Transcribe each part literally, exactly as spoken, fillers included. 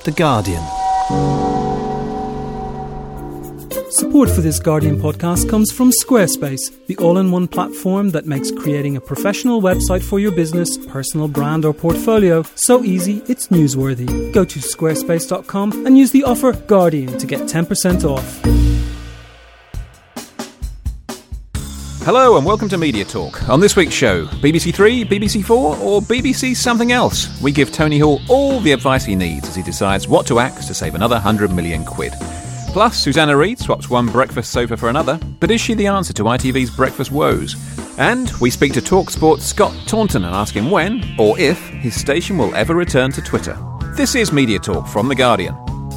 The Guardian. Support for this Guardian podcast comes from Squarespace, the all-in-one platform that makes creating a professional website for your business, personal brand or portfolio so easy it's newsworthy. Go to squarespace dot com and use the offer Guardian to get ten percent off. Hello and welcome to Media Talk. On this week's show, B B C Three, B B C Four or B B C something else? We give Tony Hall all the advice he needs as he decides what to axe to save another hundred million quid. Plus, Susanna Reid swaps one breakfast sofa for another, but is she the answer to I T V's breakfast woes? And we speak to TalkSport's Scott Taunton and ask him when, or if, his station will ever return to Twitter. This is Media Talk from The Guardian.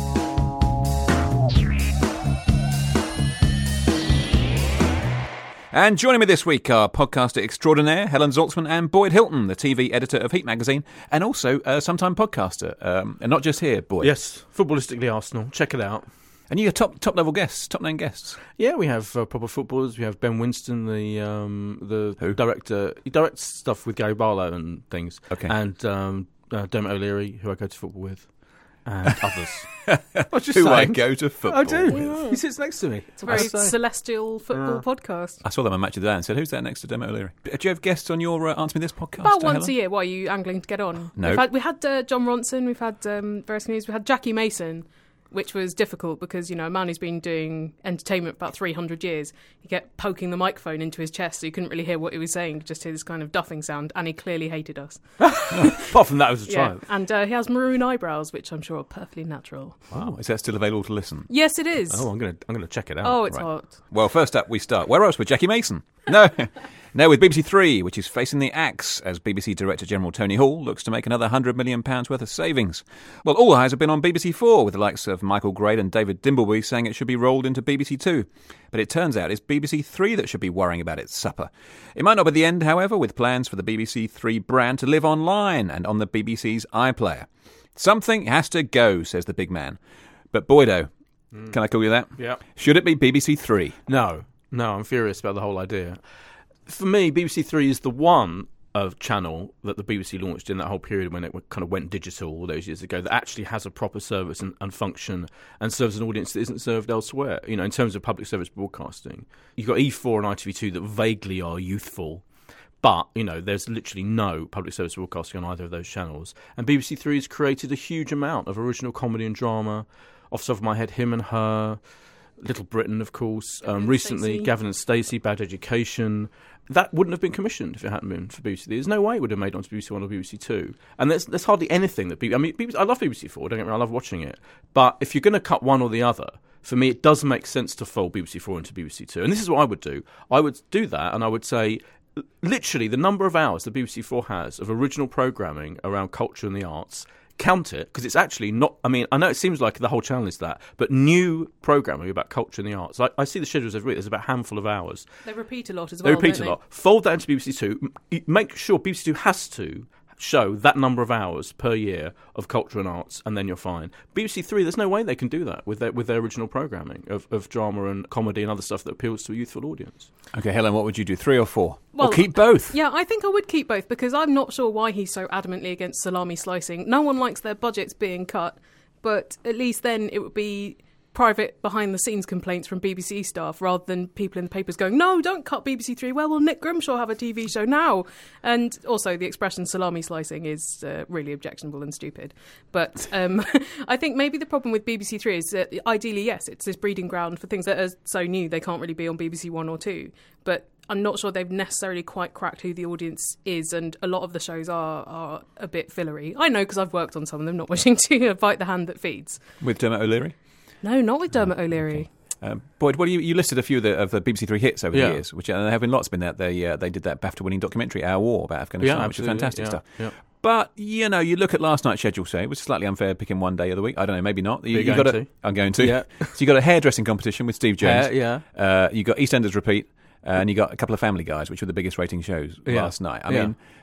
And joining me this week are podcaster extraordinaire Helen Zaltzman and Boyd Hilton, the T V editor of Heat magazine, and also a sometime podcaster. Um, and not just here, Boyd. Yes, Footballistically Arsenal. Check it out. And you are top top level guests, top name guests. Yeah, we have uh, proper footballers. We have Ben Winston, the um, the Who? director. He directs stuff with Gary Barlow and things. Okay. And um, uh, Dermot O'Leary, who I go to football with, and others. I was just who I go to football I do. with. He sits next to me. It's a very I say. celestial football Yeah. podcast. I saw them on Match of the Day and said, who's that next to Dermot O'Leary? Do you have guests on your uh, Answer Me This podcast? About uh, once Helen? a year. Why are you angling to get on? No. We've had, we had uh, John Ronson, we've had um, various news, we had Jackie Mason, which was difficult because, you know, a man who's been doing entertainment for about three hundred years, he kept poking the microphone into his chest so you couldn't really hear what he was saying, just hear this kind of duffing sound, and he clearly hated us. Apart from that, it was a Yeah, triumph. and uh, he has maroon eyebrows, which I'm sure are perfectly natural. Wow, is that still available to listen? Yes, it is. Oh, I'm gonna I'm gonna check it out. Oh, it's right. hot. Well, first up, we start. Where else with Jackie Mason? No. No, with B B C Three, which is facing the axe as B B C Director General Tony Hall looks to make another one hundred million pounds worth of savings. Well, all eyes have been on B B C Four, with the likes of Michael Grade and David Dimbleby saying it should be rolled into B B C Two. But it turns out it's B B C Three that should be worrying about its supper. It might not be the end, however, with plans for the B B C Three brand to live online and on the B B C's iPlayer. Something has to go, says the big man. But Boydo, mm. can I call you that? Yeah. Should it be B B C Three? No, no, I'm furious about the whole idea. For me, B B C Three is the one of channel that the B B C launched in that whole period when it kind of went digital all those years ago that actually has a proper service and, and function and serves an audience that isn't served elsewhere. You know, in terms of public service broadcasting, you've got E four and I T V two that vaguely are youthful. But, you know, there's literally no public service broadcasting on either of those channels. And B B C Three has created a huge amount of original comedy and drama. Off the top of my head, Him and Her, Little Britain, of course. Um, recently, Stacey. Gavin and Stacey, Bad Education. That wouldn't have been commissioned if it hadn't been for B B C. There's no way it would have made it onto B B C One or B B C Two. And there's, there's hardly anything that... B B C, I mean, B B C, I love B B C Four, don't get me wrong, I love watching it. But if you're going to cut one or the other, for me, it does make sense to fold B B C Four into B B C Two. And this is what I would do. I would do that, and I would say... Literally, the number of hours that B B C Four has of original programming around culture and the arts, count it, because it's actually not... I mean, I know it seems like the whole channel is that, but new programming about culture and the arts. I, I see the schedules every week. There's about a handful of hours. They repeat a lot as They well, repeat don't a lot. Fold that into B B C Two. M- Make sure B B C Two has to show that number of hours per year of culture and arts, and then you're fine. B B C Three, there's no way they can do that with their with their original programming of, of drama and comedy and other stuff that appeals to a youthful audience. Okay, Helen, what would you do? Three or four? Well, or keep both? Yeah, I think I would keep both because I'm not sure why he's so adamantly against salami slicing. No one likes their budgets being cut, but at least then it would be private behind-the-scenes complaints from B B C staff rather than people in the papers going, no, don't cut B B C Three. Well, will Nick Grimshaw have a T V show now? And also the expression salami slicing is uh, really objectionable and stupid. But um, I think maybe the problem with B B C Three is that ideally, yes, it's this breeding ground for things that are so new they can't really be on B B C One or Two. But I'm not sure they've necessarily quite cracked who the audience is, and a lot of the shows are, are a bit fillery. I know because I've worked on some of them, not wishing to bite the hand that feeds. With Dermot O'Leary? No, not with Dermot O'Leary. Okay. Um, Boyd, what do you, you listed a few of the, of the B B C Three hits over Yeah. the years, which uh, there have been lots been that they uh, they did that BAFTA-winning documentary, Our War, about Afghanistan, Yeah, which is absolutely, fantastic yeah, stuff. yeah. But, you know, you look at last night's schedule, say, it was slightly unfair picking one day of the week. I don't know, maybe not. You, You're you going got to. a, I'm going to. Yeah. So you got a hairdressing competition with Steve Jones. Hair, yeah. Uh, you got EastEnders Repeat. Uh, and you got a couple of Family Guys, which were the biggest rating shows Yeah. last night. I Yeah. mean,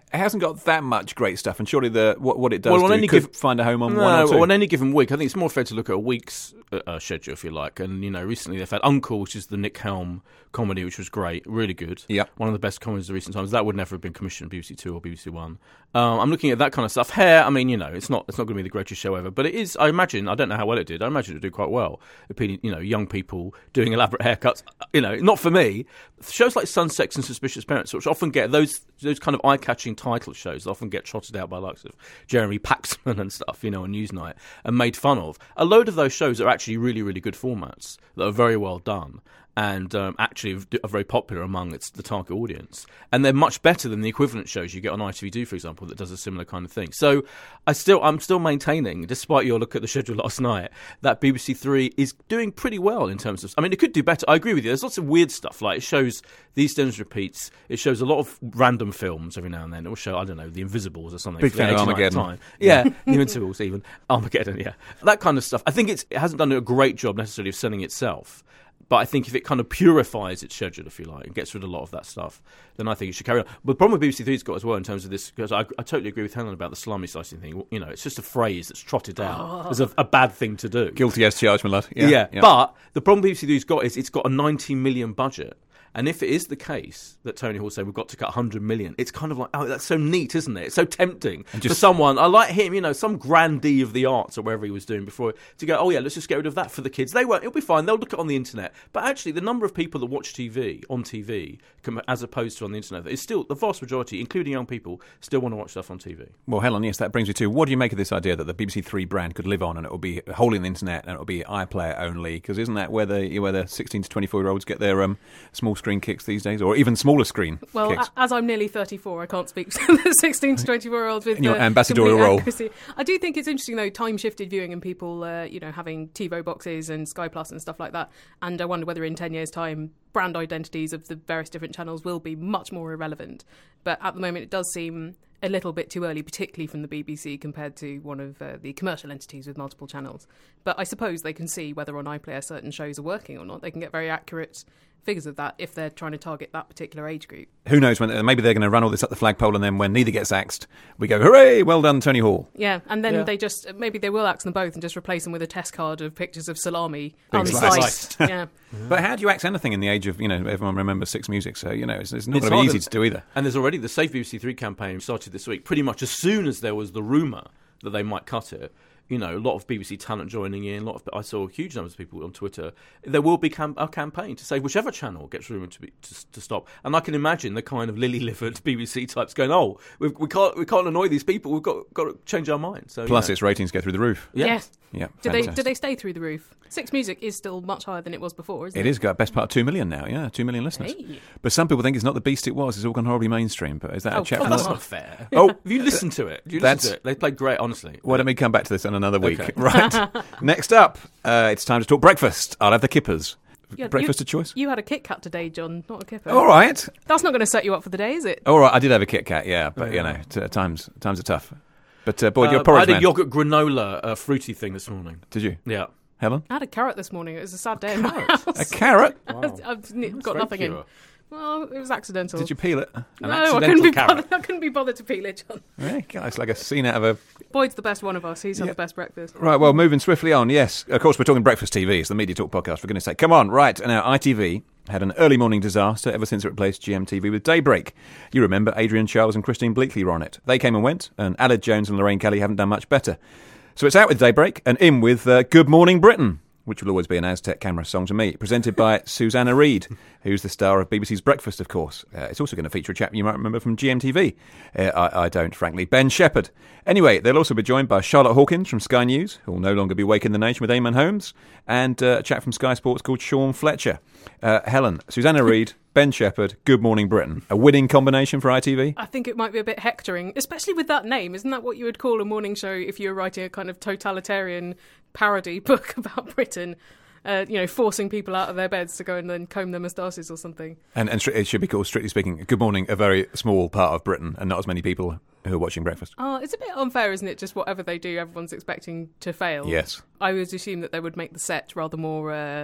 it hasn't got that much great stuff, and surely the what, what it does Well, on do any could giv- find a home on No, one or two. on any given week, I think it's more fair to look at a week's uh, uh, schedule, if you like. And, you know, recently they've had Uncle, which is the Nick Helm comedy, which was great, really good. Yep. One of the best comedies of recent times. That would never have been commissioned B B C Two or B B C One. Um, I'm looking at that kind of stuff. Hair, I mean, you know, it's not it's not going to be the greatest show ever, but it is, I imagine, I don't know how well it did, I imagine it would do quite well. Appealing, you know, young people doing elaborate haircuts. You know, not for me. Shows like Sun, Sex and Suspicious Parents, which often get those those kind of eye-catching title shows, often get trotted out by the likes of Jeremy Paxman and stuff, you know, on Newsnight, and made fun of. A load of those shows are actually really, really good formats that are very well done and um, actually are very popular among its, the target audience. And they're much better than the equivalent shows you get on I T V two, for example, that does a similar kind of thing. So I still, I'm still maintaining, despite your look at the schedule last night, that B B C Three is doing pretty well in terms of... I mean, it could do better. I agree with you. There's lots of weird stuff. Like, it shows the EastEnders repeats. It shows a lot of random films every now and then. It will show, I don't know, The Invisibles or something. Big for the fan of eighty-ninth Armageddon. time. Yeah, The Invincibles even. Armageddon, yeah. That kind of stuff. I think it's, it hasn't done a great job necessarily of selling itself. But I think if it kind of purifies its schedule, if you like, and gets rid of a lot of that stuff, then I think it should carry on. But the problem with B B C Three's got as well in terms of this, because I, I totally agree with Helen about the salami slicing thing. You know, it's just a phrase that's trotted out as a, a bad thing to do. Guilty as charged, my lad. Yeah, Yeah, yeah. but the problem B B C Three's got is it's got a ninety million budget. And if it is the case that Tony Hall said we've got to cut one hundred million, it's kind of like, oh, that's so neat, isn't it? It's so tempting just- for someone, I like him, you know, some grandee of the arts or wherever he was doing before, to go, oh yeah, let's just get rid of that for the kids. They won't, it'll be fine, they'll look at it on the internet. But actually, the number of people that watch T V, on T V, com- as opposed to on the internet, is still, the vast majority, including young people, still want to watch stuff on T V. Well, Helen, yes, that brings me to, what do you make of this idea that the B B C Three brand could live on and it will be wholly on the internet and it will be iPlayer only? Because isn't that where the, where the sixteen to twenty-four-year-olds get their um, small screen kicks these days? Or even smaller screen Well, kicks? a- as I'm nearly thirty-four, I can't speak to the sixteen to twenty-four-year-olds with In your the ambassadorial complete role. accuracy. I do think it's interesting, though, time-shifted viewing and people, uh, you know, having TiVo boxes and Sky Plus and stuff like that. And I wonder whether in ten years' time, brand identities of the various different channels will be much more irrelevant. But at the moment, it does seem a little bit too early, particularly from the B B C compared to one of uh, the commercial entities with multiple channels. But I suppose they can see whether on iPlayer certain shows are working or not. They can get very accurate figures of that if they're trying to target that particular age group. Who knows, when maybe they're going to run all this up the flagpole and then when neither gets axed, we go, hooray, well done, Tony Hall. Yeah, and then Yeah. they just, maybe they will axe them both and just replace them with a test card of pictures of salami Being unsliced. Yeah. But how do you axe anything in the age of, you know, everyone remembers Six Music, so, you know, it's, it's not It's going to be hard easy to- to do either. And there's already the Save B B C Three campaign started this week, pretty much as soon as there was the rumour that they might cut it. You know, a lot of B B C talent joining in. A lot of I saw huge numbers of people on Twitter. There will be cam- a campaign to say whichever channel gets rumoured to be to, to stop. And I can imagine the kind of lily-livered B B C types going, "Oh, we've, we can't we can't annoy these people. We've got got to change our mind." So Plus, you know. its ratings go through the roof. Yeah. Yes. Yeah, Do they, fantastic. do they stay through the roof? Six Music is still much higher than it was before, isn't it? It is got best part of two million now, yeah, two million listeners. Hey. But some people think it's not the beast it was, it's all gone horribly mainstream. But is that Oh, a chat come for on. another? That's not fair. Oh, Have you listened to it? Do you That's- listen to it? They played great, honestly. why don't we come back to this in another week? Okay. Right. Next up, uh, it's time to talk breakfast. I'll have the kippers. Yeah, breakfast you, a choice? You had a Kit Kat today, John, not a Kipper. All right. That's not going to set you up for the day, is it? All right, I did have a Kit Kat, yeah, but, you know, t- times times are tough. But, uh, Boyd, you're a Uh, I porridge had a man. yogurt granola uh, fruity thing this morning. Did you? Yeah. Helen? I had a carrot this morning. It was a sad day in my house. A carrot? I've n- got very nothing in. pure. Well, it was accidental. Did you peel it? An no, I accidental couldn't, be carrot. bothered, I couldn't be bothered to peel it, John. Yeah, God, it's like a scene out of a... Boyd's the best one of us. He's had Yeah. the best breakfast. Right, well, moving swiftly on, yes. Of course, we're talking Breakfast T V. It's the Media Talk podcast, for goodness sake. Come on, right. Now, I T V had an early morning disaster ever since it replaced G M T V with Daybreak. You remember Adrian Charles and Christine Bleakley were on it. They came and went, and Aled Jones and Lorraine Kelly haven't done much better. So it's out with Daybreak and in with uh, Good Morning Britain, which will always be an Aztec camera song to me, presented by Susanna Reid, who's the star of B B C's Breakfast, of course. Uh, it's also going to feature a chap you might remember from G M T V. Uh, I, I don't, frankly. Ben Shepherd. Anyway, they'll also be joined by Charlotte Hawkins from Sky News, who will no longer be waking the nation with Eamon Holmes, and uh, a chap from Sky Sports called Sean Fletcher. Uh, Helen, Susanna Reid, Ben Shepherd, Good Morning Britain. A winning combination for I T V? I think it might be a bit hectoring, especially with that name. Isn't that what you would call a morning show if you were writing a kind of totalitarian parody book about Britain? Uh, you know, forcing people out of their beds to go and then comb their moustaches or something. And, and stri- it should be called, strictly speaking, Good Morning, a very small part of Britain, and not as many people who are watching Breakfast. Oh, it's a bit unfair, isn't it? Just whatever they do, everyone's expecting to fail. Yes. I would assume that they would make the set rather more uh,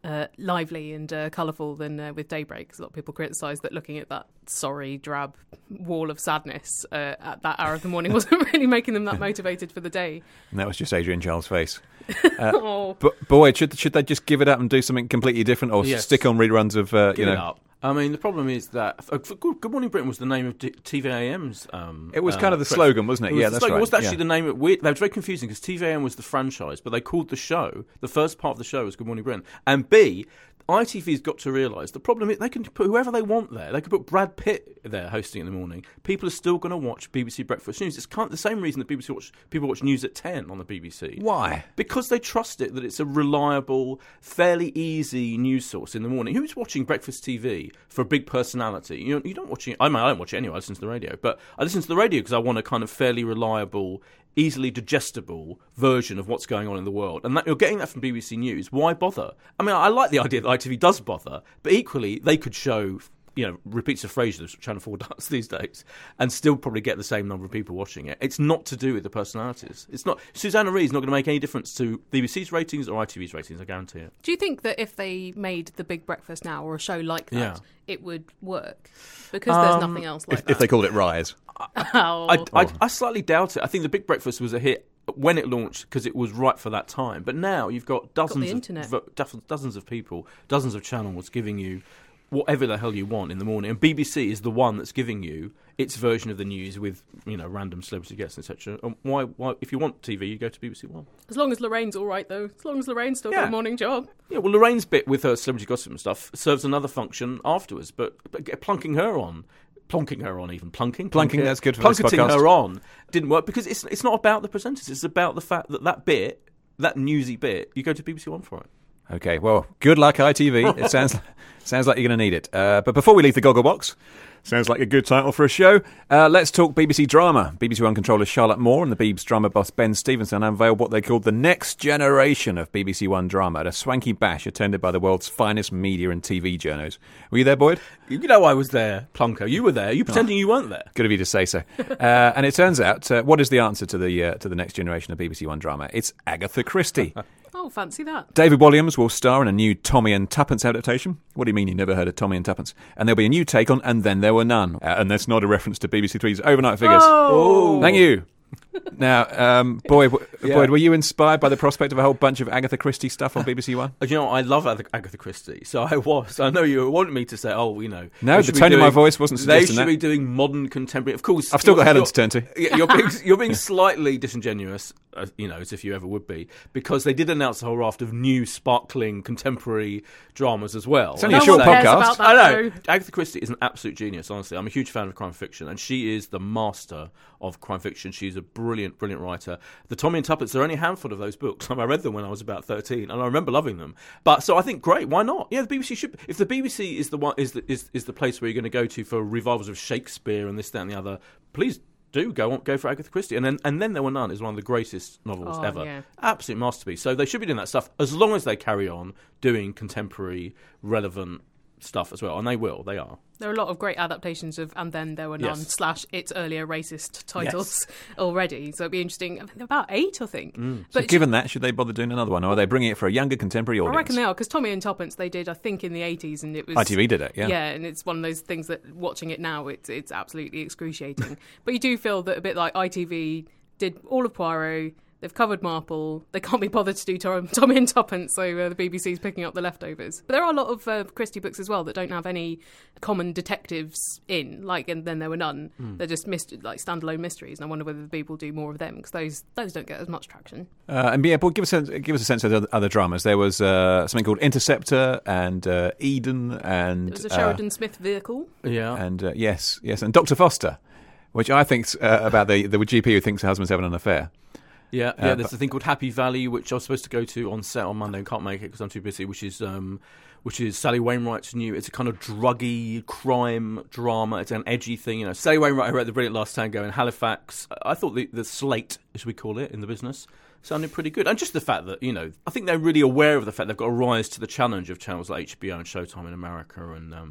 uh, lively and uh, colourful than uh, with Daybreak. 'Cause a lot of people criticise that looking at that sorry, drab wall of sadness uh, at that hour of the morning wasn't really making them that motivated for the day. And that was just Adrian Charles' face. Uh, Oh. But Boyd, should should they just give it up and do something completely different, or Yes. stick on reruns of uh, Give you know? it up. I mean, the problem is that uh, Good, Good Morning Britain was the name of D- T V A M's. Um, It was uh, kind of the press- slogan, wasn't it? It was Yeah, the that's slogan. right. It wasn't actually Yeah. the name. It, weird, that was very confusing because T V A M was the franchise, but they called the show, the first part of the show was Good Morning Britain. And B, I T V's got to realise the problem is they can put whoever they want there. They could put Brad Pitt there hosting in the morning. People are still going to watch B B C Breakfast News. It's kind of the same reason that B B C watch, people watch news at ten on the B B C. Why? Because they trust it, that it's a reliable, fairly easy news source in the morning. Who's watching breakfast T V for a big personality? You know, you don't watch it. I mean, I don't watch it anyway. I listen to the radio, but I listen to the radio because I want a kind of fairly reliable, easily digestible version of what's going on in the world. And that, you're getting that from B B C News. Why bother? I mean, I like the idea that I T V does bother, but equally, they could show, you know, repeats of Frasier that Channel four does these days, and still probably get the same number of people watching it. It's not to do with the personalities. It's not. Susanna Reid's not going to make any difference to B B C's ratings or I T V's ratings, I guarantee it. Do you think that if they made The Big Breakfast Now or a show like that, Yeah. it would work? Because there's Um, nothing else like If, that. if they called it Rise. Oh. I, I, I slightly doubt it. I think The Big Breakfast was a hit when it launched because it was right for that time. But now you've got dozens the of internet. vo- doz- dozens of people, dozens of channels giving you whatever the hell you want in the morning. And B B C is the one that's giving you its version of the news with, you know, random celebrity guests, et cetera. Um, why, why? If you want T V, you go to B B C One. As long as Lorraine's all right, though. As long as Lorraine's still got Yeah. a morning job. Yeah, well, Lorraine's bit with her celebrity gossip and stuff serves another function afterwards. But, but get- plunking her on. Plonking her on, even plunking, Plunking, that's good for this plunketing podcast. her on didn't work because it's it's not about the presenters. It's about the fact that that bit, that newsy bit, you go to B B C One for it. Okay, well, good luck, I T V. It sounds sounds like you're going to need it. Uh, but before we leave the goggle box, sounds like a good title for a show. Uh, let's talk B B C drama. B B C One controller Charlotte Moore and the Beebs drama boss Ben Stevenson unveiled what they called the next generation of B B C One drama at a swanky bash attended by the world's finest media and T V journos. Were you there, Boyd? You know I was there, Plunker. You were there. You pretending you weren't there. Good of you to say so. Uh, and it turns out, uh, what is the answer to the uh, to the next generation of B B C One drama? It's Agatha Christie. Oh, fancy that. David Williams will star in a new Tommy and Tuppence adaptation. What do you mean you never heard of Tommy and Tuppence? And there'll be a new take on And Then There Were None. Uh, and that's not a reference to B B C Three's Overnight Figures. Oh. Thank you. Now, um, Boyd, w- Yeah. Boyd, were you inspired by the prospect of a whole bunch of Agatha Christie stuff on B B C One? You know, I love Ag- Agatha Christie, so I was. I know you wanted me to say, oh, you know. No, they the should be tone of my doing- voice wasn't They suggesting should that. be doing modern contemporary. Of course. I've still got you're- Helen you're- to turn to. Yeah, You're being, you're being slightly disingenuous, uh, you know, as if you ever would be, because they did announce a whole raft of new, sparkling, contemporary dramas as well. It's only a No short one cares podcast. about that, I know. though. Agatha Christie is an absolute genius, honestly. I'm a huge fan of crime fiction, and she is the master of crime fiction. She's a brilliant, brilliant writer. The Tommy and Tuppence, there are only a handful of those books. I read them when I was about thirteen, and I remember loving them. But so I think, great, why not? Yeah, the B B C should. If the B B C is the one, is the, is, is the place where you're going to go to for revivals of Shakespeare and this, that, and the other, please do go on, go for Agatha Christie. And then and then There Were None is one of the greatest novels Oh, ever. yeah. Absolute masterpiece. So they should be doing that stuff as long as they carry on doing contemporary, relevant stuff as well. And they will. They are. There are a lot of great adaptations of And Then There Were None Yes. slash its earlier racist titles already. So it'd be interesting. I think there are about eight, I think. So But given that, should they bother doing another one? Or are they bringing it for a younger contemporary I audience? reckon they are, because Tommy and Tuppence they did, I think, in the eighties, and it was I T V did it, yeah. Yeah, and it's one of those things that watching it now, it's it's absolutely excruciating. But you do feel that a bit like I T V did all of Poirot. They've covered Marple. They can't be bothered to do Tom, Tommy and Tuppence, so uh, the B B C's picking up the leftovers. But there are a lot of uh, Christie books as well that don't have any common detectives in, like, and then there were none. Hmm. They're just myst- like standalone mysteries, and I wonder whether the people do more of them, because those those don't get as much traction. Uh, and yeah, but give us a, give us a sense of the other, other dramas. There was uh, something called Interceptor and uh, Eden and It was a uh, Sheridan Smith vehicle. Yeah. and uh, yes, yes, and Doctor Foster, which I think's uh, about the the G P who thinks her husband's having an affair. Yeah, Uh, yeah. There's but- a thing called Happy Valley, which I was supposed to go to on set on Monday and can't make it because I'm too busy. Which is, um, which is Sally Wainwright's new. It's a kind of druggy crime drama. It's an edgy thing, you know. Sally Wainwright, who wrote The Brilliant Last Tango in Halifax. I thought the the slate, as we call it in the business, sounded pretty good. And just the fact that, you know, I think they're really aware of the fact they've got to rise to the challenge of channels like H B O and Showtime in America and um,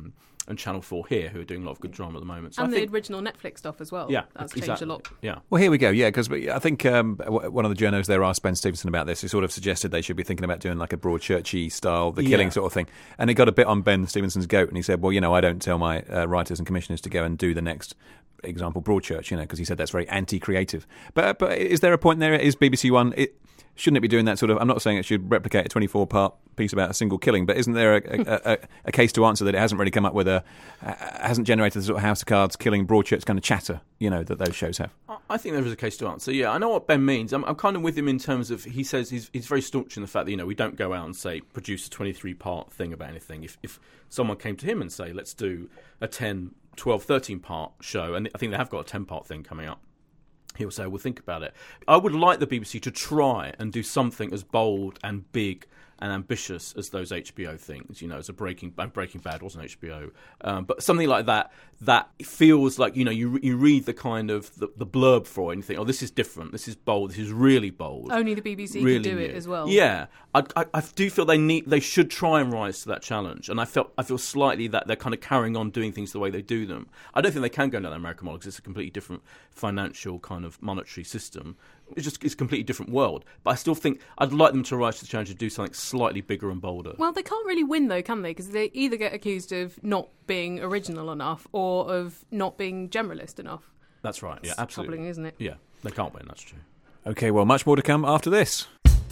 and Channel four here, who are doing a lot of good drama at the moment. So and I the think, original Netflix stuff as well. Yeah, that's exactly. changed a lot. Yeah. Well, here we go. Yeah, because I think um, one of the journos there asked Ben Stevenson about this. He sort of suggested they should be thinking about doing like a Broadchurchy style, the killing Yeah. sort of thing. And it got a bit on Ben Stevenson's goat, and he said, well, you know, I don't tell my uh, writers and commissioners to go and do the next example Broadchurch, you know, because he said that's very anti-creative. But but is there a point there? Is B B C One... It, shouldn't it be doing that sort of... I'm not saying it should replicate a twenty-four part piece about a single killing, but isn't there a, a, a, a case to answer that it hasn't really come up with a... Uh, hasn't generated the sort of House of Cards, killing, Broadchurch kind of chatter, you know, that those shows have? I think there is a case to answer. Yeah, I know what Ben means. I'm, I'm kind of with him in terms of, he says he's, he's very staunch in the fact that, you know, we don't go out and say, produce a twenty-three part thing about anything. If, if someone came to him and say, let's do a ten, twelve, thirteen part show, and I think they have got a ten part thing coming up, he'll say, we'll think about it. I would like the B B C to try and do something as bold and big and ambitious as those H B O things, you know, as a Breaking Breaking Bad wasn't H B O, um, but something like that that feels like, you know, you you read the kind of the, the blurb for it and you think, oh, this is different, this is bold, this is really bold. Only the B B C really can do new. it as well. Yeah, I, I, I do feel they need they should try and rise to that challenge, and I felt I feel slightly that they're kind of carrying on doing things the way they do them. I don't think they can go down the American model because it's a completely different financial kind of monetary system. It's just it's a completely different world. But I still think I'd like them to rise to the challenge to do something slightly bigger and bolder. Well, they can't really win, though, can they? Because they either get accused of not being original enough or of not being generalist enough. That's right. Yeah, It's absolutely. troubling, isn't it? Yeah, they can't win. That's true. OK, well, much more to come after this.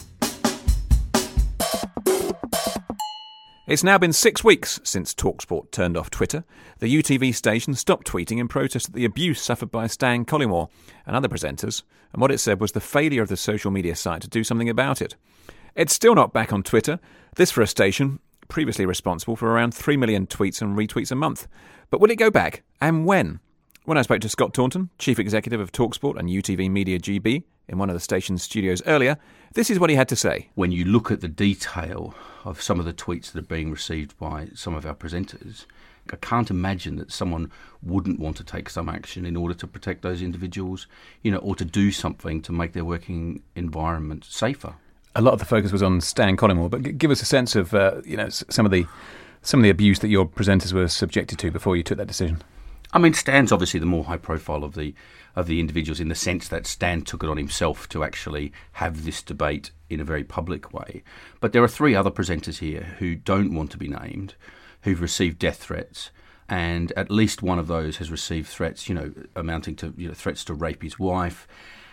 It's now been six weeks since TalkSport turned off Twitter. The U T V station stopped tweeting in protest at the abuse suffered by Stan Collymore and other presenters, and what it said was the failure of the social media site to do something about it. It's still not back on Twitter, this for a station previously responsible for around three million tweets and retweets a month. But will it go back, and when? When I spoke to Scott Taunton, Chief Executive of TalkSport and U T V Media G B, in one of the station's studios earlier, this is what he had to say. When you look at the detail of some of the tweets that are being received by some of our presenters, I can't imagine that someone wouldn't want to take some action in order to protect those individuals, you know, or to do something to make their working environment safer. A lot of the focus was on Stan Collymore, but g- give us a sense of, uh, you know, s- some of the some of the abuse that your presenters were subjected to before you took that decision. I mean, Stan's obviously the more high profile of the of the individuals in the sense that Stan took it on himself to actually have this debate in a very public way. But there are three other presenters here who don't want to be named, who've received death threats, and at least one of those has received threats, you know, amounting to you know, threats to rape his wife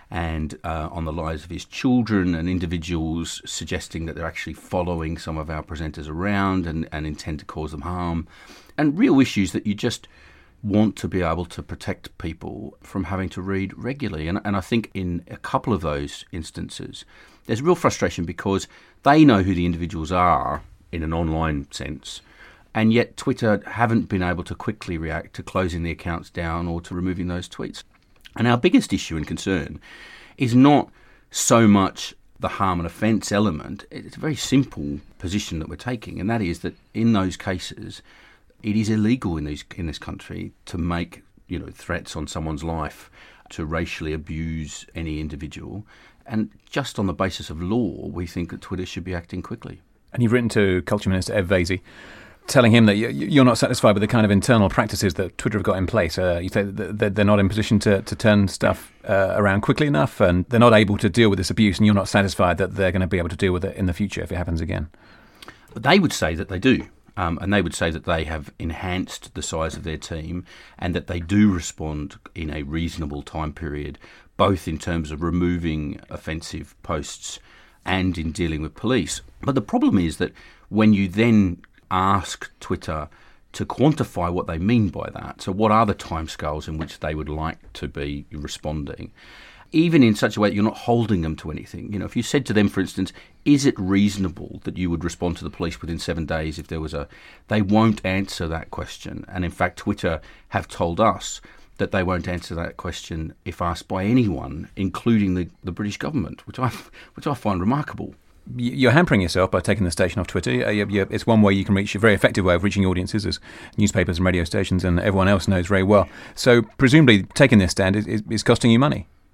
and uh, on the lives of his children, and individuals suggesting that they're actually following some of our presenters around and, and intend to cause them harm, and real issues that you just want to be able to protect people from having to read regularly. And, and I think in a couple of those instances, there's real frustration because they know who the individuals are in an online sense, and yet Twitter haven't been able to quickly react to closing the accounts down or to removing those tweets. And our biggest issue and concern is not so much the harm and offence element. It's a very simple position that we're taking, and that is that in those cases, it is illegal in these in this country to make you know threats on someone's life, to racially abuse any individual, and just on the basis of law, we think that Twitter should be acting quickly. And you've written to Culture Minister Ev Vaizey, telling him that you're not satisfied with the kind of internal practices that Twitter have got in place. Uh, you say that they're not in position to, to turn stuff uh, around quickly enough, and they're not able to deal with this abuse, and you're not satisfied that they're going to be able to deal with it in the future if it happens again. They would say that they do. Um, and they would say that they have enhanced the size of their team and that they do respond in a reasonable time period, both in terms of removing offensive posts and in dealing with police. But the problem is that when you then ask Twitter to quantify what they mean by that, so what are the timescales in which they would like to be responding, even in such a way that you're not holding them to anything. You know, if you said to them, for instance, is it reasonable that you would respond to the police within seven days if there was a... They won't answer that question. And in fact, Twitter have told us that they won't answer that question if asked by anyone, including the, the British government, which I which I find remarkable. You're hampering yourself by taking the station off Twitter. It's one way you can reach, a very effective way of reaching audiences, as newspapers and radio stations and everyone else knows very well. So presumably taking this stand is, is costing you money.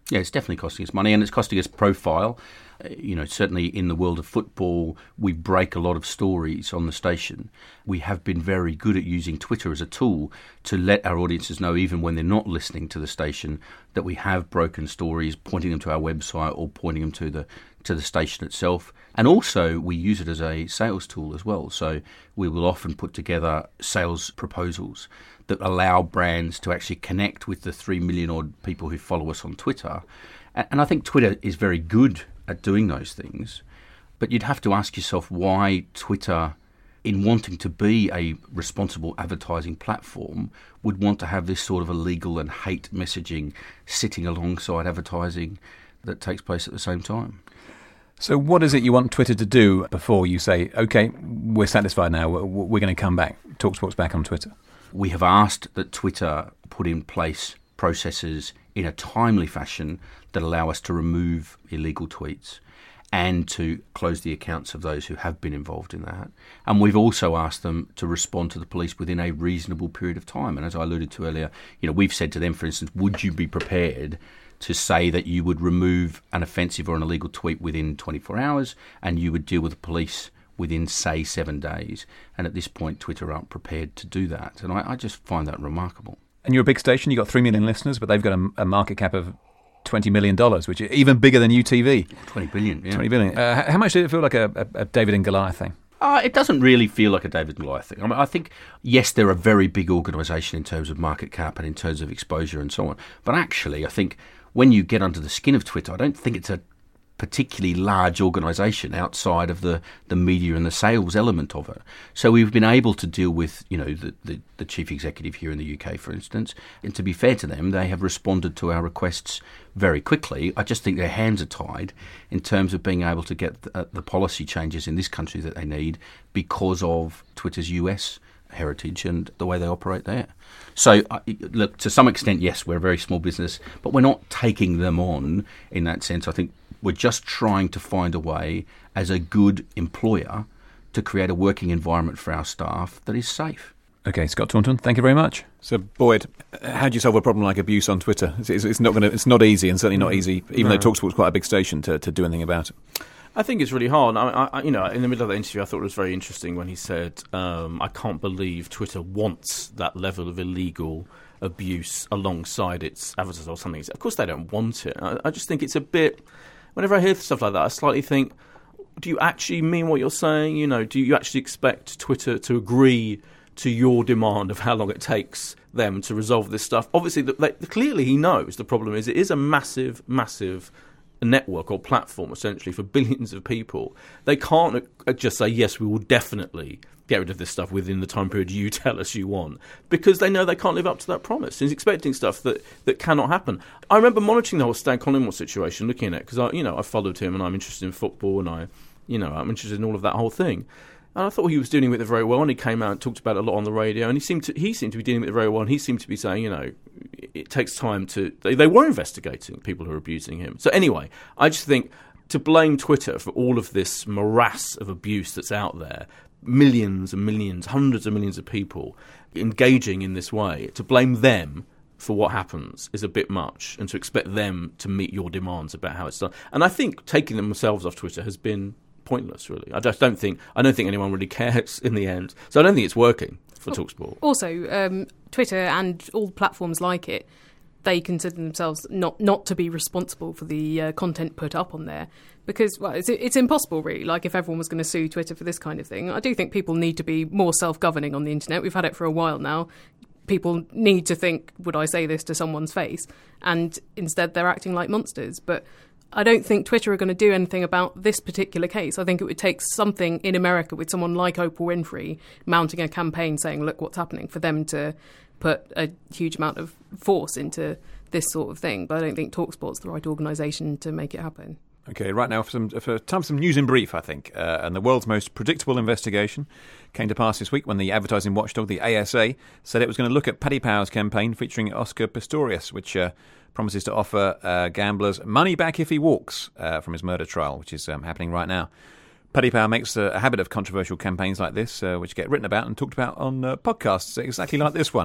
Yeah, it's definitely costing us money, and it's costing us profile. Uh, you know, certainly in the world of football, we break a lot of stories on the station. We have been very good at using Twitter as a tool to let our audiences know, even when they're not listening to the station, that we have broken stories, pointing them to our website or pointing them to the to the station itself. And also, we use it as a sales tool as well. So we will often put together sales proposals that allow brands to actually connect with the three million odd people who follow us on Twitter. And I think Twitter is very good at doing those things. But you'd have to ask yourself why Twitter, in wanting to be a responsible advertising platform, would want to have this sort of illegal and hate messaging sitting alongside advertising that takes place at the same time. So what is it you want Twitter to do before you say, OK, we're satisfied now, we're going to come back, TalkSport's back on Twitter? We have asked that Twitter put in place processes in a timely fashion that allow us to remove illegal tweets and to close the accounts of those who have been involved in that. And we've also asked them to respond to the police within a reasonable period of time. And as I alluded to earlier, you know, we've said to them, for instance, would you be prepared to say that you would remove an offensive or an illegal tweet within twenty-four hours and you would deal with the police within, say, seven days? And at this point, Twitter aren't prepared to do that. And I, I just find that remarkable. And you're a big station, you've got three million listeners, but they've got a, a market cap of twenty million dollars, which is even bigger than U T V. twenty billion, yeah. twenty billion. Uh, how much did it feel like a, a, a David and Goliath thing? Uh, it doesn't really feel like a David and Goliath thing. I mean, I think, yes, they're a very big organisation in terms of market cap and in terms of exposure and so on. But actually, I think when you get under the skin of Twitter, I don't think it's a particularly large organisation outside of the, the media and the sales element of it. So we've been able to deal with, you know, the, the, the chief executive here in the U K, for instance, and to be fair to them, they have responded to our requests very quickly. I just think their hands are tied in terms of being able to get the, the policy changes in this country that they need because of Twitter's U S heritage and the way they operate there. So, uh, look, to some extent, yes, we're a very small business, but we're not taking them on in that sense. I think we're just trying to find a way as a good employer to create a working environment for our staff that is safe. Okay, Scott Taunton, thank you very much. So, Boyd, how do you solve a problem like abuse on Twitter? It's, it's, it's not going to. It's not easy, and certainly not easy, even no. though TalkSport's quite a big station, to, to do anything about it. I think it's really hard. I, I, you know, in the middle of the interview, I thought it was very interesting when he said, um, "I can't believe Twitter wants that level of illegal abuse alongside its advertisers or something." Of course, they don't want it. I, I just think it's a bit. Whenever I hear stuff like that, I slightly think, do you actually mean what you're saying? You know, do you actually expect Twitter to agree to your demand of how long it takes them to resolve this stuff? Obviously, they, clearly he knows the problem is it is a massive, massive network or platform, essentially, for billions of people. They can't just say, yes, we will definitely get rid of this stuff within the time period you tell us you want, because they know they can't live up to that promise. He's expecting stuff that, that cannot happen. I remember monitoring the whole Stan Collymore situation, looking at it, because I, you know, I followed him and I'm interested in football and I, you know, I'm interested in all of that whole thing. And I thought he was dealing with it very well, and he came out and talked about it a lot on the radio, and he seemed to he seemed to be dealing with it very well, and he seemed to be saying, you know, it takes time to... They, they were investigating people who are abusing him. So anyway, I just think to blame Twitter for all of this morass of abuse that's out there, millions and millions, hundreds of millions of people engaging in this way, to blame them for what happens is a bit much, and to expect them to meet your demands about how it's done. And I think taking themselves off Twitter has been pointless, really. I just don't think I don't think anyone really cares in the end. So I don't think it's working for TalkSport. Also, um, Twitter and all platforms like it, they consider themselves not, not to be responsible for the uh, content put up on there, because well, it's, it's impossible, really. Like, if everyone was going to sue Twitter for this kind of thing, I do think people need to be more self-governing on the internet. We've had it for a while now. People need to think, would I say this to someone's face? And instead they're acting like monsters. But I don't think Twitter are going to do anything about this particular case. I think it would take something in America with someone like Oprah Winfrey mounting a campaign saying, look what's happening, for them to put a huge amount of force into this sort of thing. But I don't think TalkSport's the right organisation to make it happen. Okay, right now for some for time for some news in brief, I think. Uh, and the world's most predictable investigation came to pass this week when the advertising watchdog, the A S A, said it was going to look at Paddy Power's campaign featuring Oscar Pistorius, which uh, promises to offer uh, gamblers money back if he walks uh, from his murder trial, which is um, happening right now. Paddy Power makes a, a habit of controversial campaigns like this, uh, which get written about and talked about on uh, podcasts exactly like this one.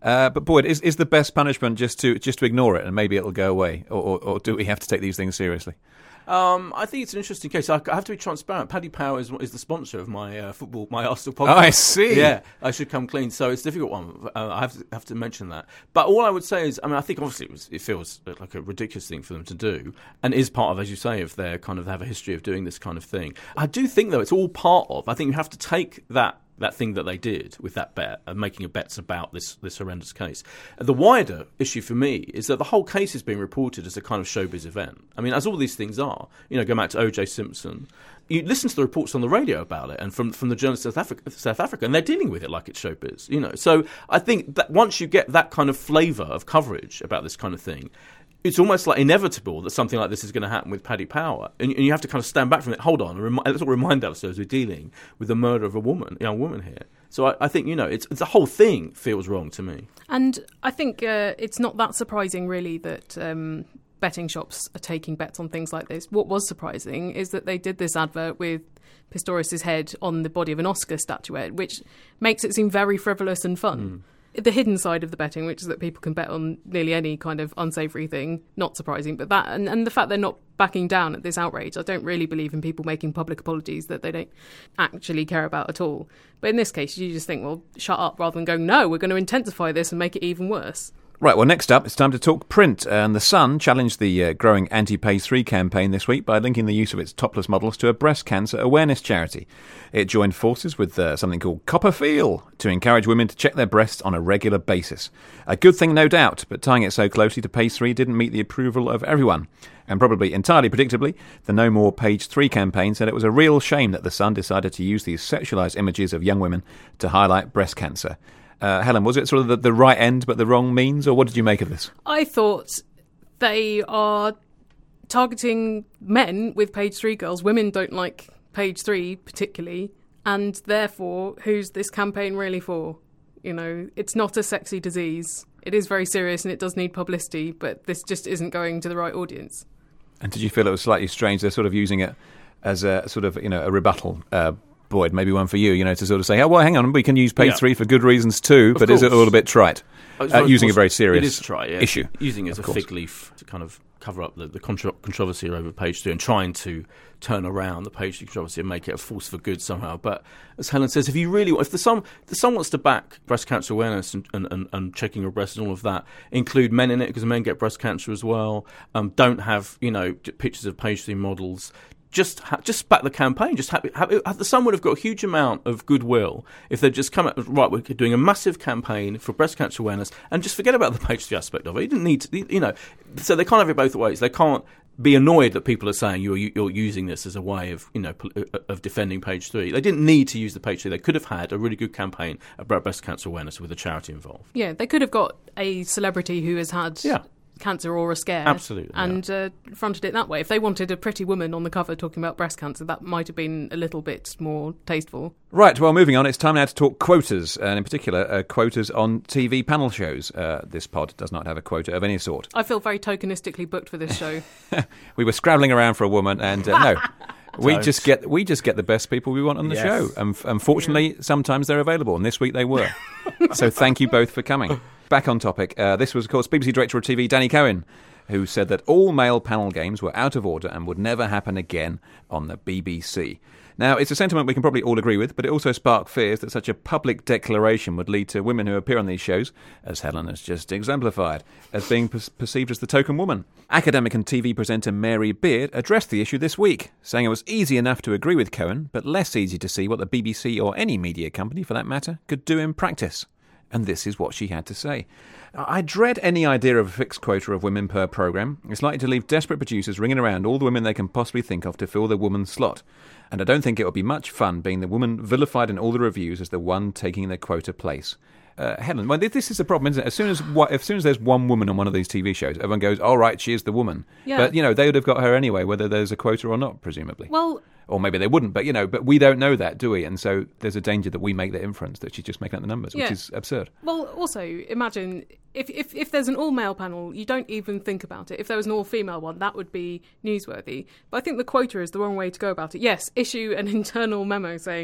Uh, but Boyd, is, is the best punishment just to just to ignore it and maybe it'll go away? Or, or, or do we have to take these things seriously? Um, I think it's an interesting case. I, I have to be transparent. Paddy Power is, is the sponsor of my uh, football, my Arsenal podcast. Oh, I see. Yeah, I should come clean. So it's a difficult one. Uh, I have to have to mention that. But all I would say is, I mean, I think obviously it, was, it feels like a ridiculous thing for them to do, and is part of, as you say, of their kind of have a history of doing this kind of thing. I do think, though, it's all part of. I think you have to take that. that thing that they did with that bet and making a bets about this this horrendous case. The wider issue for me is that the whole case is being reported as a kind of showbiz event. I mean, as all these things are. You know, go back to O J Simpson. You listen to the reports on the radio about it and from, from the journalists of South Africa, South Africa, and they're dealing with it like it's showbiz. You know, so I think that once you get that kind of flavour of coverage about this kind of thing, it's almost like inevitable that something like this is going to happen with Paddy Power. And, and you have to kind of stand back from it. Hold on, and remi- let's all remind ourselves we're dealing with the murder of a woman, a young woman here. So I, I think, you know, it's, it's the whole thing feels wrong to me. And I think uh, it's not that surprising, really, that um, betting shops are taking bets on things like this. What was surprising is that they did this advert with Pistorius' head on the body of an Oscar statuette, which makes it seem very frivolous and fun. Mm. The hidden side of the betting, which is that people can bet on nearly any kind of unsavoury thing, not surprising. But that and, and the fact they're not backing down at this outrage, I don't really believe in people making public apologies that they don't actually care about at all. But in this case, you just think, well, shut up, rather than going, no, we're going to intensify this and make it even worse. Right, well, next up, it's time to talk print. And The Sun challenged the uh, growing anti-Page three campaign this week by linking the use of its topless models to a breast cancer awareness charity. It joined forces with uh, something called Copper Feel to encourage women to check their breasts on a regular basis. A good thing, no doubt, but tying it so closely to Page three didn't meet the approval of everyone. And probably entirely predictably, the No More Page three campaign said it was a real shame that The Sun decided to use these sexualised images of young women to highlight breast cancer. Uh, Helen, was it sort of the, the right end but the wrong means, or what did you make of this? I thought they are targeting men with Page three girls. Women don't like Page three particularly, and therefore, who's this campaign really for? You know, it's not a sexy disease. It is very serious and it does need publicity, but this just isn't going to the right audience. And did you feel it was slightly strange they're sort of using it as a sort of, you know, a rebuttal uh Boyd, maybe one for you, you know, to sort of say, oh, well, hang on, we can use Page yeah. three for good reasons too, of but course. Is it a little bit trite? Uh, using a very serious it is trite, yeah. issue. Using it as a fig leaf to kind of cover up the, the contro- controversy over Page three and trying to turn around the Page three controversy and make it a force for good somehow. But as Helen says, if you really want, if the Sun, the Sun wants to back breast cancer awareness and, and, and, and checking your breasts and all of that, include men in it because men get breast cancer as well, um, don't have, you know, pictures of Page three models, Just ha- just back the campaign. Just have, have, have, the Sun would have got a huge amount of goodwill if they'd just come out, right, we're doing a massive campaign for breast cancer awareness and just forget about the Page three aspect of it. You didn't need to, you know, so they can't have it both ways. They can't be annoyed that people are saying you're you're using this as a way of, you know, of defending Page three. They didn't need to use the Page three. They could have had a really good campaign about breast cancer awareness with a charity involved. Yeah, they could have got a celebrity who has had... Yeah. cancer or a scare. Absolutely. And yeah. uh, fronted it that way. If they wanted a pretty woman on the cover talking about breast cancer, that might have been a little bit more tasteful. Right, well, moving on, it's time now to talk quotas, and in particular, uh, quotas on T V panel shows. Uh, this pod does not have a quota of any sort. I feel very tokenistically booked for this show. We were scrabbling around for a woman, and uh, no... We just get we just get the best people we want on the yes. show. And unfortunately, yeah. sometimes they're available, and this week they were. So thank you both for coming. Back on topic, uh, this was, of course, B B C Director of T V, Danny Cohen, who said that all male panel games were out of order and would never happen again on the B B C. Now, it's a sentiment we can probably all agree with, but it also sparked fears that such a public declaration would lead to women who appear on these shows, as Helen has just exemplified, as being per- perceived as the token woman. Academic and T V presenter Mary Beard addressed the issue this week, saying it was easy enough to agree with Cohen, but less easy to see what the B B C, or any media company for that matter, could do in practice. And this is what she had to say. I dread any idea of a fixed quota of women per programme. It's likely to leave desperate producers ringing around all the women they can possibly think of to fill the woman's slot. And I don't think it would be much fun being the woman vilified in all the reviews as the one taking the quota place. Uh, Helen, well, this is the problem, isn't it? As soon as as soon as there's one woman on one of these T V shows, everyone goes, "All right, she is the woman." Yeah. But you know, they would have got her anyway, whether there's a quota or not, presumably. Well, or maybe they wouldn't. But you know, but we don't know that, do we? And so there's a danger that we make the inference that she's just making up the numbers, yeah. which is absurd. Well, also imagine if, if if there's an all-male panel, you don't even think about it. If there was an all-female one, that would be newsworthy. But I think the quota is the wrong way to go about it. Yes, issue an internal memo saying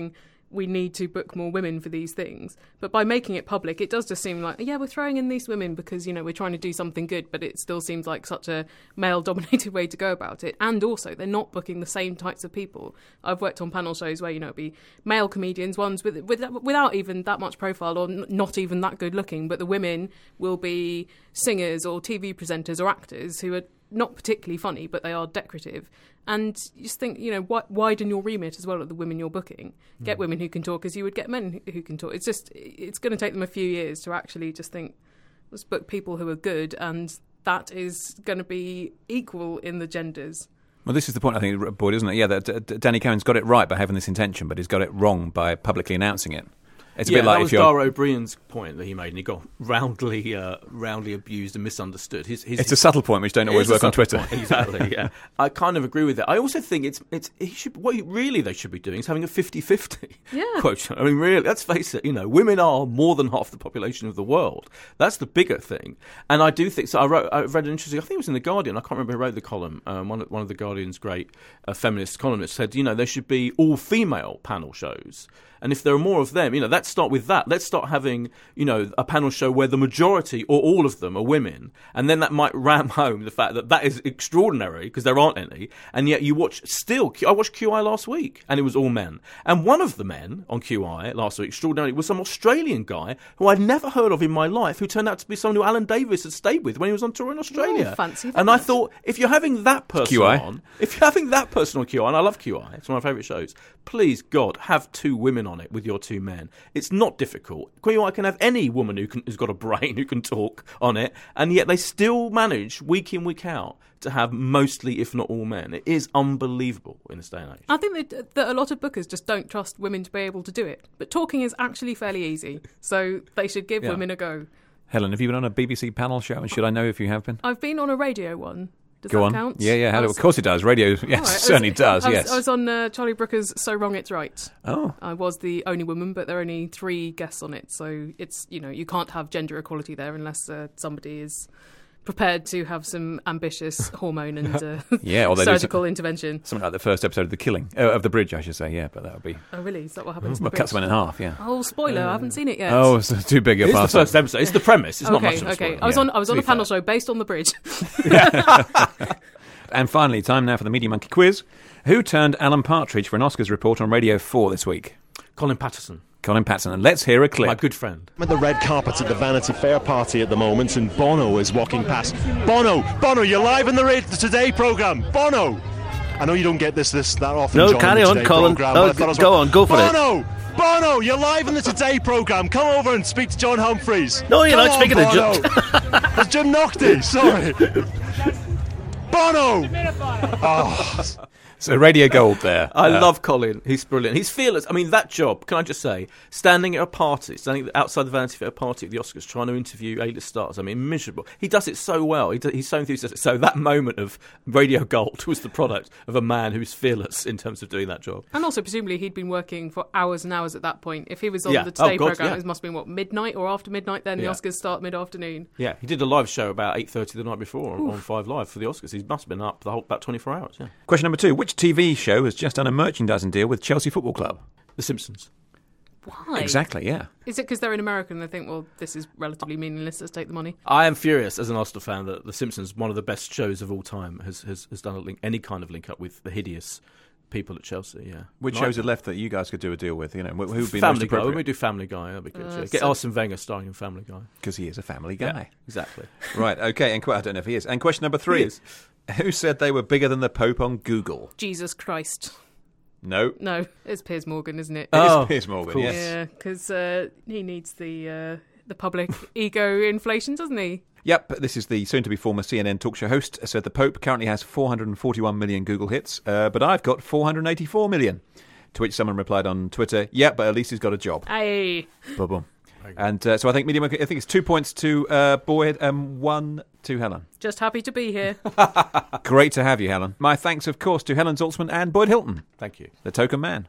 we need to book more women for these things. But by making it public, it does just seem like, yeah, we're throwing in these women because, you know, we're trying to do something good, but it still seems like such a male-dominated way to go about it. And also, they're not booking the same types of people. I've worked on panel shows where, you know, it'd be male comedians, ones with, with without even that much profile or n- not even that good looking, but the women will be singers or T V presenters or actors who are not particularly funny, but they are decorative. And you just think, you know, wi- widen your remit as well of the women you're booking. Get mm. women who can talk as you would get men who can talk. It's just, it's going to take them a few years to actually just think, let's book people who are good, and that is going to be equal in the genders. Well, this is the point, I think, Boyd, isn't it? Yeah, that uh, Danny Cohen's got it right by having this intention, but he's got it wrong by publicly announcing it. It's a yeah, bit like that if was you're... Dara O'Brien's point that he made, and he got roundly, uh, roundly abused and misunderstood. His, his, it's a subtle point which don't always work on Twitter. Point, exactly. Yeah, I kind of agree with it. I also think it's it's he should, what he, really they should be doing is having a fifty-fifty yeah. quotient. I mean, really, let's face it. You know, women are more than half the population of the world. That's the bigger thing. And I do think so. I wrote, I read an interesting. I think it was in the Guardian. I can't remember who wrote the column. Um, one of, one of the Guardian's great uh, feminist columnists said, you know, there should be all female panel shows. And if there are more of them, you know, let's start with that. Let's start having, you know, a panel show where the majority or all of them are women. And then that might ram home the fact that that is extraordinary because there aren't any. And yet you watch still, I watched Q I last week and it was all men. And one of the men on Q I last week, extraordinarily, was some Australian guy who I'd never heard of in my life, who turned out to be someone who Alan Davis had stayed with when he was on tour in Australia. Oh, fancy that. And I thought, if you're having that person Q I. on, if you're having that person on Q I, and I love Q I, it's one of my favourite shows, please, God, have two women on it with your two men. It's not difficult. Q I can have any woman who can, who's got a brain who can talk on it, and yet they still manage, week in, week out, to have mostly, if not all men. It is unbelievable in this day and age. I think that, that a lot of bookers just don't trust women to be able to do it. But talking is actually fairly easy, so they should give Yeah. women a go. Helen, have you been on a B B C panel show? And should I know if you have been? I've been on a radio one. Does Go that on. count? Yeah, yeah. How I do, was- of course it does. Radio, yes, All right, I was- certainly does, I was, yes. I was on uh, Charlie Brooker's So Wrong It's Right. Oh. I was the only woman, but there are only three guests on it, so it's, you know, you can't have gender equality there unless uh, somebody is prepared to have some ambitious hormone and uh, Yeah, or they do surgical intervention. Something like the first episode of The Killing, uh, of The Bridge, I should say, yeah, but that would be... Oh, really? Is that what happens? in Well, the cut bridge? someone in half, yeah. Oh, spoiler! I haven't seen it yet. Oh, it's too big a It's the pass. first episode. It's the premise. It's not okay, much of a okay. spoiler. I was Yeah, on. I was to on be a panel fair. show based on the bridge. And finally, time now for the Media Monkey quiz. Who turned Alan Partridge for an Oscars report on Radio four this week? Colin Patterson, Colin Patterson. And let's hear a clip. my good friend. I'm at the red carpet at the Vanity Fair party at the moment, and Bono is walking past. Bono, Bono, you're live in the Ra- the Today programme. Bono. I know you don't get this this that often. No, John, carry the on, Today Colin. programme, Oh, but I thought I was go wrong. on, go for it. Bono, Bono, you're live in the Today programme. Come over and speak to John Humphreys. No, you're Come not on, speaking to Bono. John. It's Jim Nocty. Sorry. Bono. Oh. So Radio Gold there. I Uh, love Colin. He's brilliant. He's fearless. I mean, that job, can I just say, standing at a party, standing outside the Vanity Fair party at the Oscars, trying to interview A-list stars, I mean, miserable. He does it so well. He do, he's so enthusiastic. So that moment of Radio Gold was the product of a man who's fearless in terms of doing that job. And also, presumably, he'd been working for hours and hours at that point. If he was on Yeah. the Today Oh, God, programme, yeah. it must have been, what, midnight or after midnight then? Yeah. The Oscars start mid-afternoon. Yeah, he did a live show about eight thirty the night before on, on Five Live for the Oscars. He must have been up the whole about twenty-four hours, yeah. Question number two. Which T V show has just done a merchandising deal with Chelsea Football Club? The Simpsons. Why? Exactly, yeah. Is it because they're in America and they think, well, this is relatively meaningless, let's take the money? I am furious as an Arsenal fan that The Simpsons, one of the best shows of all time, has has, has done a link, any kind of link up with the hideous people at Chelsea. Yeah, Which Like- shows are left that you guys could do a deal with? You know, who would be most Family Guy. When we appropriate? do Family Guy, that'd be good. Uh, yeah. Get so- Arsene Wenger starring in Family Guy. Because he is a family guy. Yeah, exactly. Right, okay, and qu- I don't know if he is. And question number three He is, who said they were bigger than the Pope on Google? Jesus Christ. No. No, it's Piers Morgan, isn't it? It is Oh, Piers Morgan, cool. yes. Yeah, because uh, he needs the uh, the public ego inflation, doesn't he? Yep, this is the soon-to-be former C N N talk show host, said the Pope currently has four hundred forty-one million Google hits, uh, but I've got four hundred eighty-four million. To which someone replied on Twitter, yeah, but at least he's got a job. Hey. Boom. And uh, so I think medium. I think it's two points to uh, Boyd and one to Helen. Just happy to be here. Great to have you, Helen. My thanks, of course, to Helen Zaltzman and Boyd Hilton, Thank you. the token man.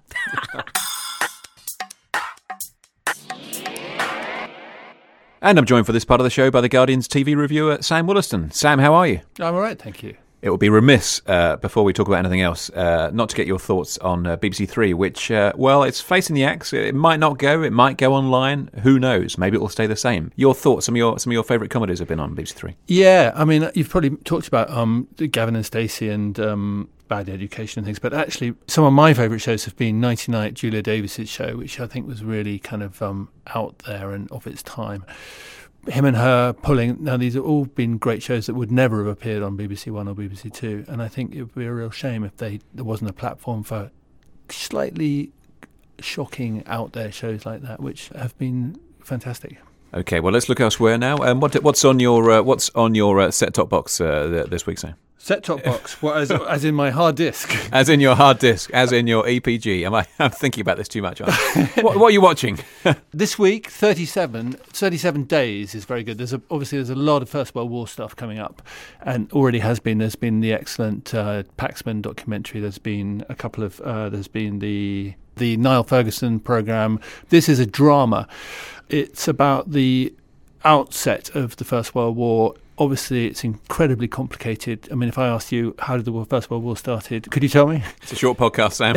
And I'm joined for this part of the show by the Guardian's T V reviewer, Sam Wollaston. Sam, how are you? I'm all right, thank you. It would be remiss, uh, before we talk about anything else, uh, not to get your thoughts on uh, B B C Three, which, uh, well, it's facing the axe. It might not go. It might go online. Who knows? Maybe it will stay the same. Your thoughts? Some of your some of your favourite comedies have been on B B C Three. Yeah, I mean, you've probably talked about um, Gavin and Stacey and um, Bad Education and things, but actually some of my favourite shows have been ninety Night, Julia Davis's show, which I think was really kind of um, out there and of its time. Him and Her, Pulling. Now, these have all been great shows that would never have appeared on B B C One or B B C Two, and I think it would be a real shame if they there wasn't a platform for slightly shocking, out there shows like that, which have been fantastic. Okay, well, let's look elsewhere now. Um, what, what's on your uh, what's on your uh, set-top box uh, this week, Sam? Set-top box, what, as, as in my hard disk. As in your hard disk, as in your E P G. Am I? I'm thinking about this too much. Aren't I? what, what are you watching? This week, thirty-seven, thirty-seven days is very good. There's a, obviously there's a lot of First World War stuff coming up, and already has been. There's been the excellent uh, Paxman documentary. There's been a couple of. Uh, there's been the the Niall Ferguson programme. This is a drama. It's about the outset of the First World War. Obviously, it's incredibly complicated. I mean, if I asked you how did the First World War started, could you tell me? It's a short podcast, Sam.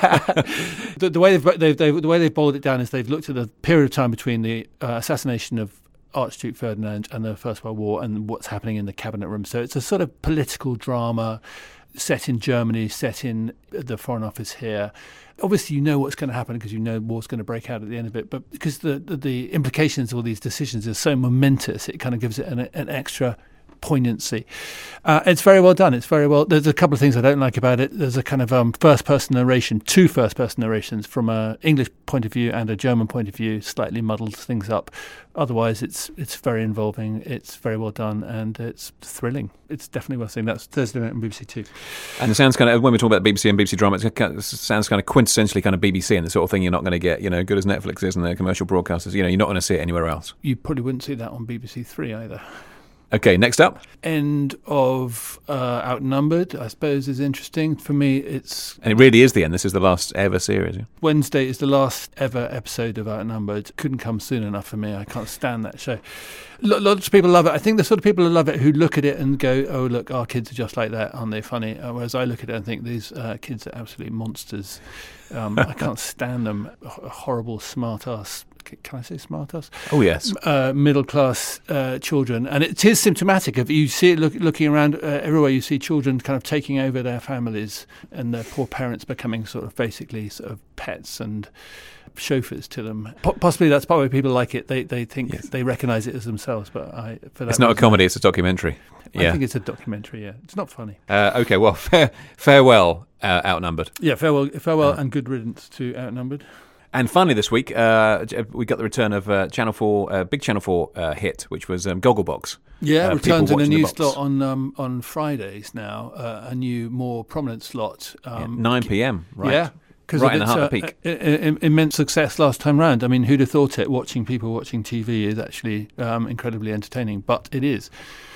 the, the way they've, they've, they've the way they've boiled it down is they've looked at the period of time between the uh, assassination of Archduke Ferdinand and the First World War and what's happening in the cabinet room. So it's a sort of political drama set in Germany, set in the Foreign Office here. Obviously, you know what's going to happen because you know war's going to break out at the end of it. But because the the, the implications of all these decisions are so momentous, it kind of gives it an, an extra poignancy. Uh, it's very well done. It's very well. There's a couple of things I don't like about it. There's a kind of um, first-person narration, two first-person narrations from an English point of view and a German point of view, slightly muddles things up. Otherwise, it's it's very involving. It's very well done, and it's thrilling. It's definitely worth seeing. That's Thursday night on B B C Two. And it sounds kind of, when we talk about B B C and B B C drama, it kind of sounds kind of quintessentially kind of B B C and the sort of thing you're not going to get, you know, good as Netflix is and the commercial broadcasters. You know, you're not going to see it anywhere else. You probably wouldn't see that on B B C Three either. Okay, next up. End of uh, Outnumbered, I suppose, is interesting. For me, it's... And it really is the end. This is the last ever series. Yeah? Wednesday is the last ever episode of Outnumbered. Couldn't come soon enough for me. I can't stand that show. L- lots of people love it. I think the sort of people who love it who look at it and go, oh, look, our kids are just like that, aren't they funny? Uh, whereas I look at it and think these uh, kids are absolute monsters. Um, I can't stand them. H- horrible, smart-ass... Can I say smart ass? Oh, yes. Uh, middle class uh, children. And it is symptomatic of, you see it look, looking around uh, everywhere, you see children kind of taking over their families and their poor parents becoming sort of basically sort of pets and chauffeurs to them. Po- possibly that's probably people like it. They they think yes. They recognise it as themselves. But I, for that it's not reason, a comedy, it's a documentary. I yeah. think it's a documentary, yeah. It's not funny. Uh, okay, well, fair, farewell, uh, Outnumbered. Yeah, farewell, farewell Uh. and good riddance to Outnumbered. And finally this week, uh, we got the return of uh, Channel four, uh, big Channel four uh, hit, which was um, Gogglebox. Yeah, uh, returns in a new box. slot on um, on Fridays now, uh, a new, more prominent slot. Um, yeah, nine p.m, right. Yeah. Because right in of the heart its, of the peak. Uh, I- I- immense success last time round. I mean, who'd have thought it? Watching people watching T V is actually um, incredibly entertaining, but it is.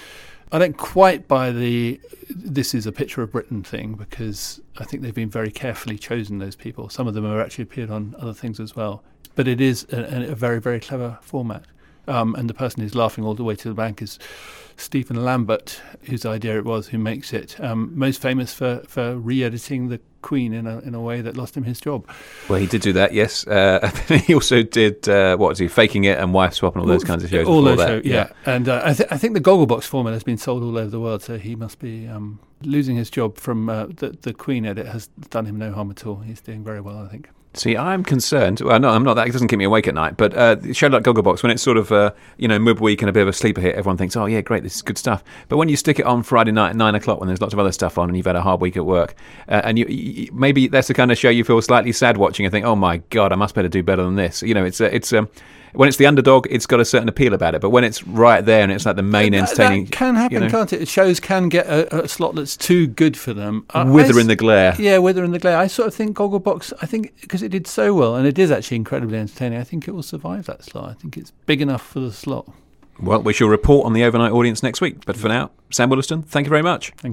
I don't quite buy the this is a picture of Britain thing, because I think they've been very carefully chosen, those people. Some of them have actually appeared on other things as well. But it is a, a very, very clever format. Um, and the person who's laughing all the way to the bank is Stephen Lambert, whose idea it was, who makes it. Um, most famous for, for re-editing the Queen in a in a way that lost him his job. Well, he did do that, yes. Uh, he also did, uh, what was he, Faking It and Wife Swap and all those kinds of shows. All those that. shows, yeah. yeah. And uh, I, th- I think the Gogglebox format has been sold all over the world, so he must be um, losing his job from uh, the, the Queen edit has done him no harm at all. He's doing very well, I think. See, I'm concerned. Well, no, I'm not. That doesn't keep me awake at night. But uh, a show like Gogglebox, when it's sort of, uh, you know, midweek and a bit of a sleeper hit, everyone thinks, oh, yeah, great, this is good stuff. But when you stick it on Friday night at nine o'clock when there's lots of other stuff on and you've had a hard week at work, uh, and you, you maybe that's the kind of show you feel slightly sad watching and think, oh, my God, I must better do better than this. You know, it's uh, it's um, when it's the underdog, it's got a certain appeal about it. But when it's right there and it's like the main that, entertaining... That can happen, you know, can't it? Shows can get a, a slot that's too good for them. Wither I, in the glare. Yeah, wither in the glare. I sort of think Gogglebox, I think, because it did so well, and it is actually incredibly entertaining, I think it will survive that slot. I think it's big enough for the slot. Well, we shall report on the overnight audience next week. But for now, Sam Williston, thank you very much. Thank you.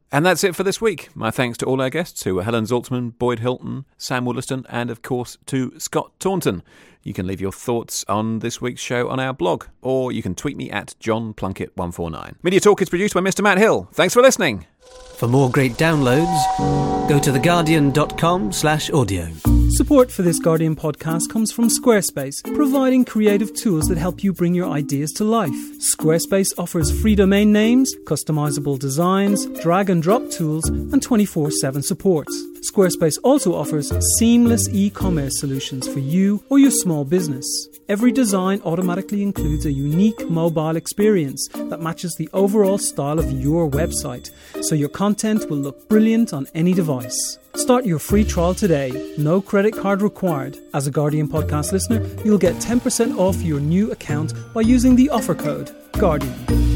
And that's it for this week. My thanks to all our guests, who were Helen Zaltzman, Boyd Hilton, Sam Wollaston, and of course to Scott Taunton. You can leave your thoughts on this week's show on our blog, or you can tweet me at John Plunkett one four nine. Media Talk is produced by Mister Matt Hill. Thanks for listening. For more great downloads, go to theguardian.com slash audio. Support for this Guardian podcast comes from Squarespace, providing creative tools that help you bring your ideas to life. Squarespace offers free domain names, customizable designs, drag and drop tools, and twenty-four seven support. Squarespace also offers seamless e-commerce solutions for you or your small business. Every design automatically includes a unique mobile experience that matches the overall style of your website, so your content will look brilliant on any device. Start your free trial today. No credit card required. As a Guardian podcast listener, you'll get ten percent off your new account by using the offer code GUARDIAN.